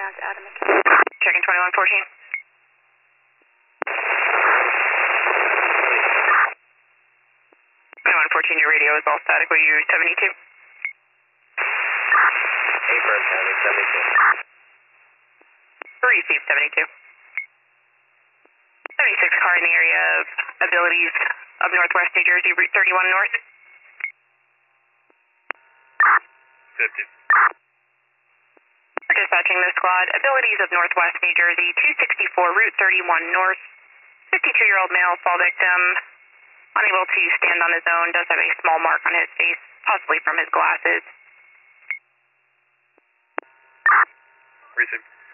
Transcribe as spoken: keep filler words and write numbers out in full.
down to Adam McKay. Checking twenty-one fourteen. twenty-one fourteen, your radio is all static. Will you use seventy-two? Affirm, County, seventy-two. Receive seventy-two. seventy-six car in the area of Abilities of Northwest New Jersey, Route thirty-one North. fifty. We're dispatching the squad, Abilities of Northwest New Jersey, two sixty-four, Route thirty-one North. fifty-two-year-old male fall victim, unable to stand on his own, does have a small mark on his face, possibly from his glasses. Receive.